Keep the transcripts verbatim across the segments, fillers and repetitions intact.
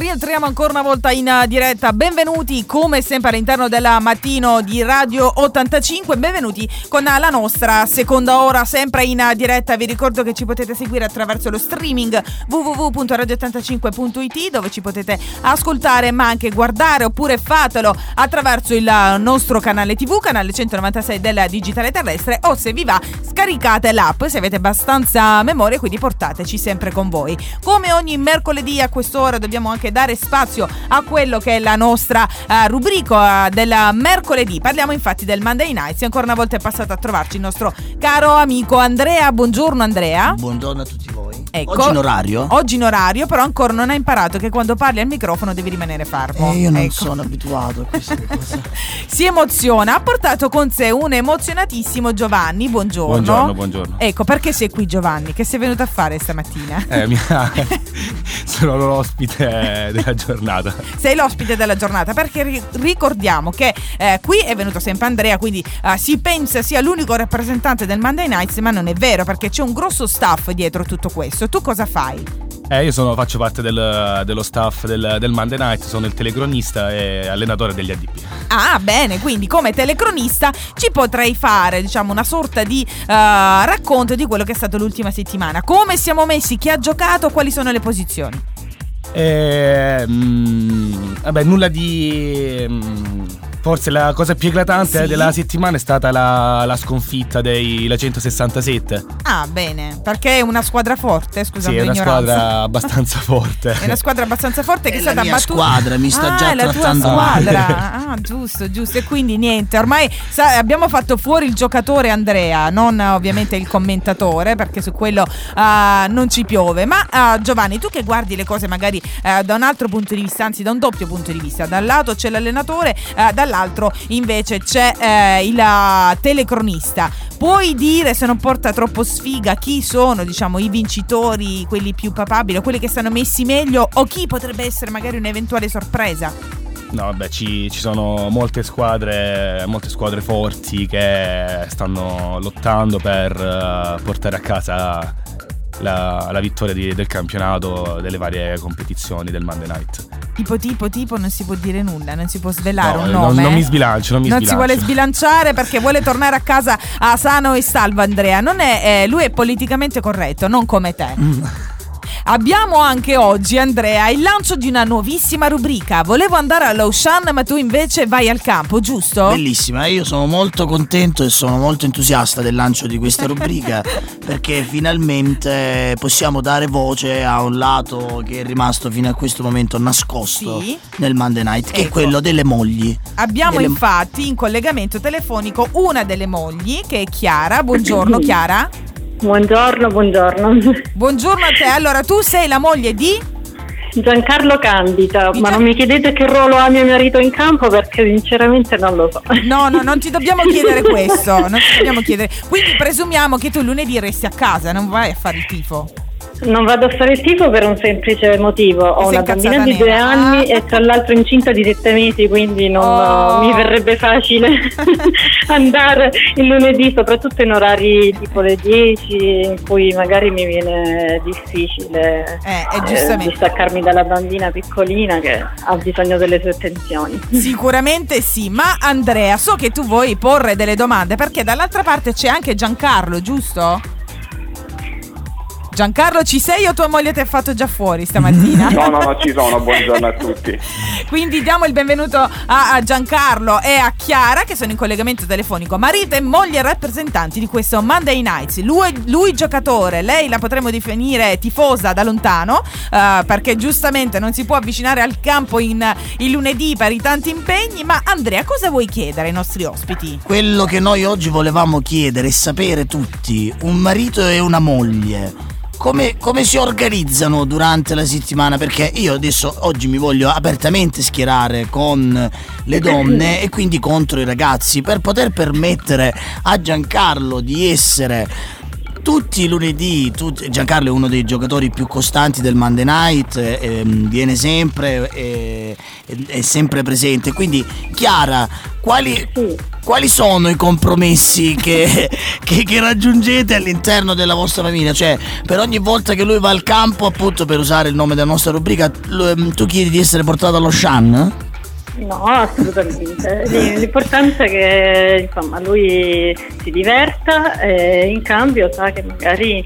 rientriamo ancora una volta in diretta. Benvenuti come sempre all'interno del mattino di Radio ottantacinque. Benvenuti con la nostra seconda ora sempre in diretta. Vi ricordo che ci potete seguire attraverso lo streaming w w w punto radio ottantacinque punto i t, dove ci potete ascoltare ma anche guardare, oppure fatelo attraverso il nostro canale tv, canale centonovantasei del digitale terrestre, o se vi va scaricate l'app se avete abbastanza memoria, quindi portateci sempre con voi. Come ogni mercoledì a quest'ora dobbiamo anche dare spazio a quello che è la nostra uh, rubrica uh, del mercoledì. Parliamo infatti del Monday Nights e ancora una volta è passato a trovarci il nostro caro amico Andrea. Buongiorno Andrea. Buongiorno a tutti voi. Ecco, oggi in orario? Oggi in orario, però ancora non hai imparato che quando parli al microfono devi rimanere fermo. Eh, io non ecco. sono abituato a queste cose. Si emoziona, ha portato con sé un emozionatissimo Giovanni. Buongiorno. Buongiorno, buongiorno. Ecco, perché sei qui Giovanni? Che sei venuto a fare stamattina? Eh, mia... sono l'ospite della giornata. Sei l'ospite della giornata perché ri- ricordiamo che eh, qui è venuto sempre Andrea, quindi eh, si pensa sia l'unico rappresentante del Monday Nights, ma non è vero, perché c'è un grosso staff dietro tutto questo. Tu cosa fai? Eh, io sono, faccio parte del, dello staff del, del Monday Night, sono il telecronista e allenatore degli A D P. Ah, bene, quindi come telecronista ci potrei fare, diciamo, una sorta di uh, racconto di quello che è stato l'ultima settimana. Come siamo messi, chi ha giocato, quali sono le posizioni? Eh, mh, vabbè, nulla di... Mh, forse la cosa più eclatante sì. della settimana è stata la, la sconfitta dei la centosessantasette. Ah, bene, perché è una squadra forte, scusate. Sì, è una squadra abbastanza forte. È una squadra abbastanza forte che è, è stata la mia battuta. squadra, mi sta ah, già è la tua squadra. Ah, giusto, giusto. E quindi niente, ormai sa, abbiamo fatto fuori il giocatore Andrea, non ovviamente il commentatore, perché su quello uh, non ci piove. Ma uh, Giovanni, tu che guardi le cose magari uh, da un altro punto di vista, anzi da un doppio punto di vista, da un lato c'è l'allenatore, uh, dall'altro L'altro invece c'è eh, il telecronista. Puoi dire, se non porta troppo sfiga, chi sono, diciamo, i vincitori, quelli più papabili, o quelli che stanno messi meglio, o chi potrebbe essere magari un'eventuale sorpresa? No, vabbè, ci, ci sono molte squadre, molte squadre forti che stanno lottando per uh, portare a casa la, la vittoria di, del campionato, delle varie competizioni del Monday Night. Tipo, tipo, tipo, non si può dire nulla, non si può svelare no, un nome. Non, non mi sbilancio, non mi non sbilancio. si vuole sbilanciare perché vuole tornare a casa a sano e salvo Andrea. Non è, eh, lui è politicamente corretto, non come te. Mm. Abbiamo anche oggi, Andrea, il lancio di una nuovissima rubrica. Volevo andare all'Ocean, ma tu invece vai al campo, giusto? Bellissima, io sono molto contento e sono molto entusiasta del lancio di questa rubrica perché finalmente possiamo dare voce a un lato che è rimasto fino a questo momento nascosto sì. nel Monday Night, che ecco. è quello delle mogli. Abbiamo delle... infatti in collegamento telefonico una delle mogli, che è Chiara. Buongiorno Chiara. Buongiorno, buongiorno. Buongiorno a te. Allora, tu sei la moglie di? Giancarlo Candida, di ma Gian... non mi chiedete che ruolo ha mio marito in campo perché sinceramente non lo so. No, no, non ti dobbiamo chiedere questo, non ti dobbiamo chiedere. Quindi presumiamo che tu lunedì resti a casa, non vai a fare il tifo. Non vado a fare il tifo per un semplice motivo. Ho una bambina di due anni ah. e tra l'altro incinta di sette mesi, quindi non oh. mi verrebbe facile andare il lunedì, soprattutto in orari tipo le dieci, in cui magari mi viene difficile eh, eh, giustamente. distaccarmi dalla bambina piccolina che ha bisogno delle sue attenzioni. Sicuramente sì, ma Andrea, so che tu vuoi porre delle domande perché dall'altra parte c'è anche Giancarlo, giusto? Giancarlo, ci sei o tua moglie ti ha fatto già fuori stamattina? No, no, no, ci sono, buongiorno a tutti. Quindi diamo il benvenuto a, a Giancarlo e a Chiara che sono in collegamento telefonico, marito e moglie rappresentanti di questo Monday Nights. Lui, lui giocatore, lei la potremmo definire tifosa da lontano, uh, perché giustamente non si può avvicinare al campo in, il lunedì per i tanti impegni. Ma Andrea, cosa vuoi chiedere ai nostri ospiti? Quello che noi oggi volevamo chiedere e sapere tutti, un marito e una moglie, Come, come si organizzano durante la settimana? Perché io adesso oggi mi voglio apertamente schierare con le donne e quindi contro i ragazzi, per poter permettere a Giancarlo di essere tutti i lunedì, tutti, Giancarlo è uno dei giocatori più costanti del Monday Night, eh, viene sempre, eh, è sempre presente. Quindi Chiara, quali, quali sono i compromessi che, che, che raggiungete all'interno della vostra famiglia? Cioè, per ogni volta che lui va al campo, appunto per usare il nome della nostra rubrica, tu chiedi di essere portato allo Shan? No, assolutamente. L'importante è che insomma lui si diverta e in cambio sa che magari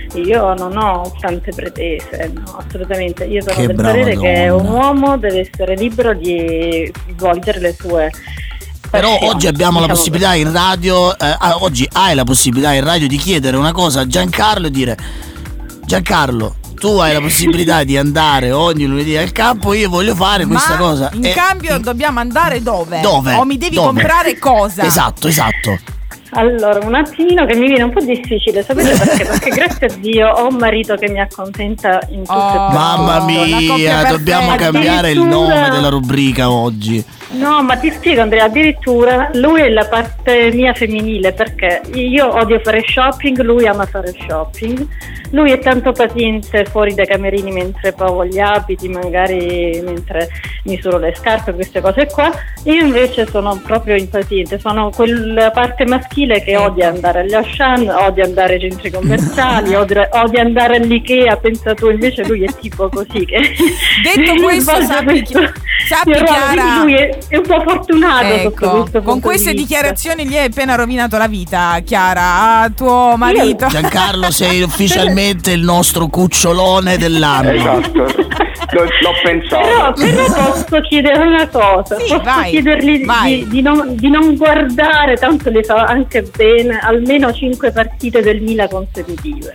io non ho tante pretese, no, assolutamente. Io sono che del parere che un uomo deve essere libero di svolgere le sue. Però passioni, oggi abbiamo diciamo la possibilità in radio, eh, oggi hai la possibilità in radio di chiedere una cosa a Giancarlo e dire: Giancarlo, tu hai la possibilità di andare ogni lunedì al campo, io voglio fare Ma questa cosa. in e cambio in... dobbiamo andare dove? Dove? O mi devi Dove? comprare cosa? Esatto, esatto. Allora, un attimino che mi viene un po' difficile, sapete perché? Perché grazie a Dio ho un marito che mi accontenta in tutto Oh, e per Mamma tutto. la coppia mia, dobbiamo perfetta. cambiare il Addirittura- nome della rubrica oggi. No, ma ti spiego Andrea, addirittura lui è la parte mia femminile, perché io odio fare shopping, lui ama fare shopping. Lui è tanto paziente fuori dai camerini mentre provo gli abiti, magari mentre misuro le scarpe, queste cose qua. Io invece sono proprio impaziente, sono quella parte maschile che odia andare agli Auchan, odia andare ai centri commerciali, odia, odia andare all'IKEA, pensa tu, invece lui è tipo così che Detto questo, svolge sappi, questo- sappi il ruolo, Chiara, quindi lui è, è un po' fortunato sotto ecco, questo punto con queste di vista. dichiarazioni gli hai appena rovinato la vita, Chiara, a tuo marito. Giancarlo, sei ufficialmente il nostro cucciolone dell'anno. Esatto, l'ho, l'ho pensato. Però, però posso chiedere una cosa, Sì, posso vai, chiedergli vai. di, di, non, di non guardare, tanto le fa anche bene, almeno cinque partite del Milan consecutive.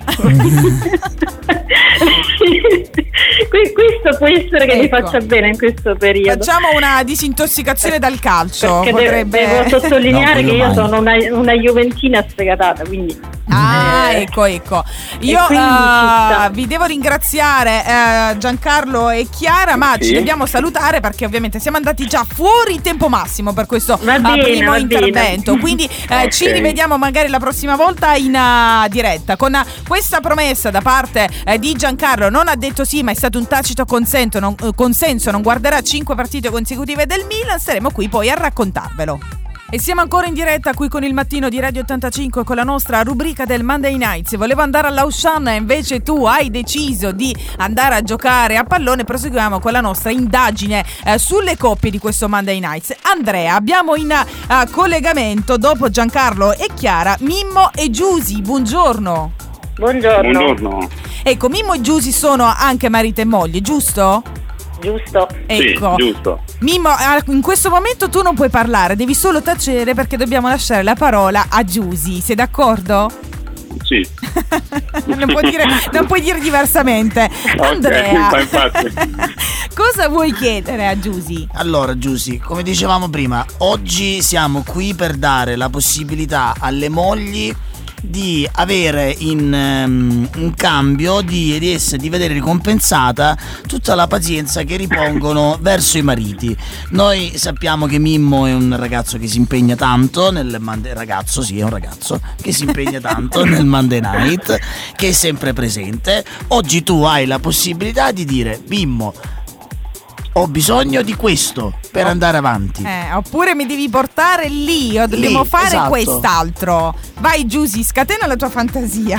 Que- questo può essere che mi Ecco. faccia bene in questo periodo. Facciamo una disintossicazione dal calcio. Perché de- potrebbe... devo sottolineare No, che quello io mai. sono una, una juventina sfegatata, quindi Ah, eh, ecco, ecco. Io quindi ci eh, sta. vi devo ringraziare eh, Giancarlo e Chiara, ma Sì. ci dobbiamo salutare perché ovviamente siamo andati già fuori tempo massimo per questo Va eh, bene, primo va intervento. bene. Quindi eh, Ok. ci rivediamo magari la prossima volta in eh, diretta. Con eh, questa promessa da parte eh, di Giancarlo, non ha detto sì, ma è stato un tacito consento, non, eh, consenso, non guarderà cinque partite consecutive del Milan, saremo qui poi a raccontarvelo. E siamo ancora in diretta qui con il mattino di Radio ottantacinque con la nostra rubrica del Monday Night. Se volevo andare all'Auchan e invece tu hai deciso di andare a giocare a pallone, proseguiamo con la nostra indagine eh, sulle coppie di questo Monday Night. Andrea, abbiamo in eh, collegamento dopo Giancarlo e Chiara Mimmo e Giusy. Buongiorno. buongiorno. Buongiorno. Ecco, Mimmo e Giusy sono anche marito e moglie, giusto? Giusto. Ecco. Sì, giusto. Mimmo, eh, in questo momento tu non puoi parlare, devi solo tacere perché dobbiamo lasciare la parola a Giusy. Sei d'accordo? Sì. non, puoi dire, non puoi dire diversamente. Andrea, ma infatti. cosa vuoi chiedere a Giusy? Allora Giusy, come dicevamo prima, oggi siamo qui per dare la possibilità alle mogli di avere in um, un cambio di, di, essere, di vedere ricompensata tutta la pazienza che ripongono verso i mariti. Noi sappiamo che Mimmo è un ragazzo che si impegna tanto nel Monday, ragazzo sì è un ragazzo che si impegna tanto nel Monday Night, che è sempre presente. Oggi tu hai la possibilità di dire: Mimmo, ho bisogno di questo per No. andare avanti. Eh, oppure mi devi portare lì o dobbiamo Lì, fare esatto. quest'altro. Vai Giusy, scatena la tua fantasia.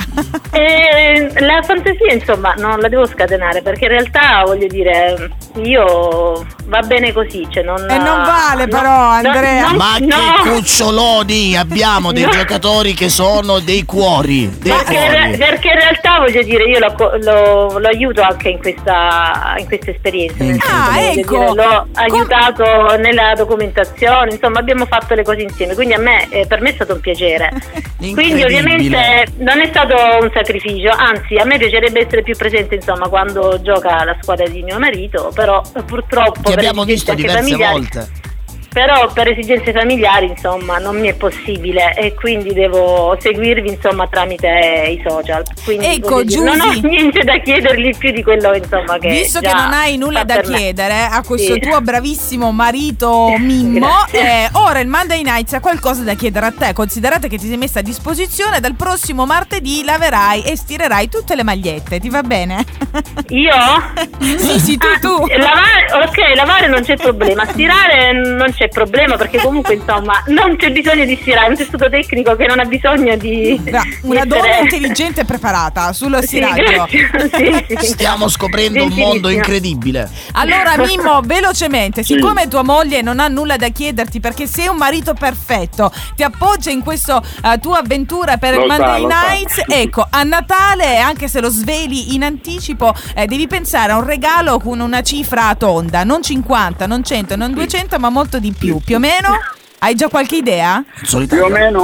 Eh, la fantasia insomma non la devo scatenare, perché in realtà voglio dire io va bene così, cioè non, E non vale no, però, no, Andrea. no, Ma no. che cuccioloni, abbiamo dei No. giocatori che sono dei cuori, dei Perché, cuori. perché in realtà voglio dire io lo, lo, lo aiuto anche in questa, in questa esperienza, nel senso Ah, che, voglio ecco. dire, l'ho Com- aiutato nella documentazione, insomma abbiamo fatto le cose insieme, quindi a me eh, per me è stato un piacere. Quindi ovviamente non è stato un sacrificio, anzi a me piacerebbe essere più presente insomma quando gioca la squadra di mio marito, però eh, purtroppo Ti per abbiamo esigenze visto anche diverse familiari- volte. però per esigenze familiari insomma non mi è possibile e quindi devo seguirvi insomma tramite i social, quindi ecco, dire, non ho niente da chiedergli più di quello insomma che visto già che non hai nulla da chiedere a questo sì. tuo bravissimo marito Mimmo, eh, ora il Monday Nights ha qualcosa da chiedere a te. Considerate che ti sei messa a disposizione, dal prossimo martedì laverai e stirerai tutte le magliette, ti va bene? Io? Sì sì, tu ah, tu lavare, ok, lavare non c'è problema, stirare non c'è problema perché comunque insomma non c'è bisogno di stirare, un tessuto tecnico che non ha bisogno di Beh, una di donna essere... intelligente e preparata sullo stiraggio. Sì, sì, sì. Stiamo scoprendo un mondo incredibile. Allora Mimmo, velocemente, siccome tua moglie non ha nulla da chiederti perché sei un marito perfetto, ti appoggia in questa uh, tua avventura per Lo il sa, Monday lo Nights, sa. ecco, a Natale, anche se lo sveli in anticipo, eh, devi pensare a un regalo con una cifra tonda, non cinquanta, non cento, non duecento, ma molto di più, più o meno? Hai già qualche idea? Più o meno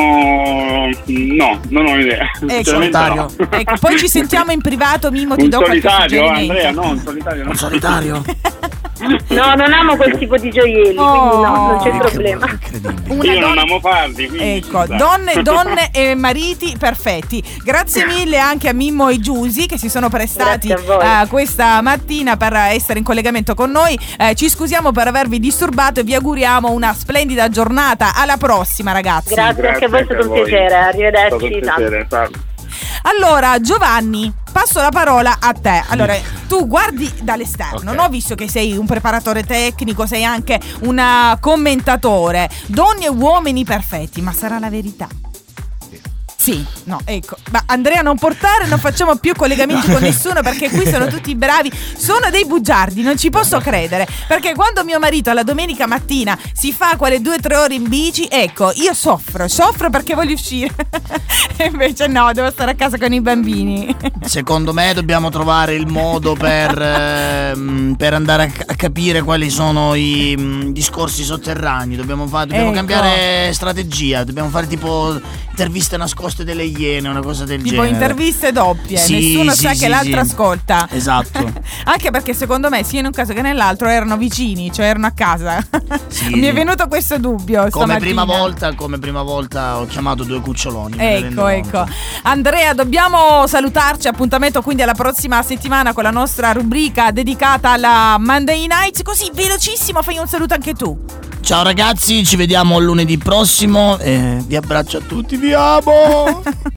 no, non ho idea. Ecco, solitario. No. Ecco, poi ci sentiamo in privato, Mimmo, ti Un do qualche solitario, suggerimento. Andrea, no, un solitario no. Un solitario? No, non amo quel tipo di gioielli, Oh. quindi no, non c'è Che- problema. Incredibile. Una Io non donna- amo farli, quindi Ecco, ci sta. donne, donne e mariti perfetti. Grazie mille anche a Mimmo e Giusy che si sono prestati Grazie a voi. eh, questa mattina per essere in collegamento con noi. Eh, ci scusiamo per avervi disturbato e vi auguriamo una splendida giornata. Alla prossima, ragazzi. Grazie, anche a voi, è stato un voi. piacere, È stato arrivederci. un piacere, salve. Allora, Giovanni, passo la parola a te. Allora, tu guardi dall'esterno, Ok. no? Visto che sei un preparatore tecnico, sei anche un uh, commentatore. Donne e uomini perfetti, ma sarà la verità? Sì, no, ecco. Ma Andrea, non portare, non facciamo più collegamenti con nessuno perché qui sono tutti bravi. Sono dei bugiardi, non ci posso credere. Perché quando mio marito la domenica mattina si fa quelle due o tre ore in bici, ecco, io soffro, soffro perché voglio uscire. E invece no, devo stare a casa con i bambini. Secondo me dobbiamo trovare il modo per, ehm, per andare a, a capire quali sono i mh, discorsi sotterranei. Dobbiamo, fa- dobbiamo Ecco. cambiare strategia. Dobbiamo fare tipo interviste nascoste delle iene, una cosa del Tipo genere. interviste doppie, Sì, nessuno sì, sa sì, che l'altro sì. ascolta. Esatto. Anche perché secondo me sia in un caso che nell'altro erano vicini, cioè erano a casa. Sì. Mi è venuto questo dubbio Come stamattina. prima volta, come prima volta ho chiamato due cuccioloni. me ne rendo Ecco, conto. ecco. Andrea, dobbiamo salutarci. Appuntamento quindi alla prossima settimana con la nostra rubrica dedicata alla Monday Nights. Così velocissimo, fai un saluto anche tu. Ciao ragazzi, ci vediamo lunedì prossimo e vi abbraccio a tutti, vi amo.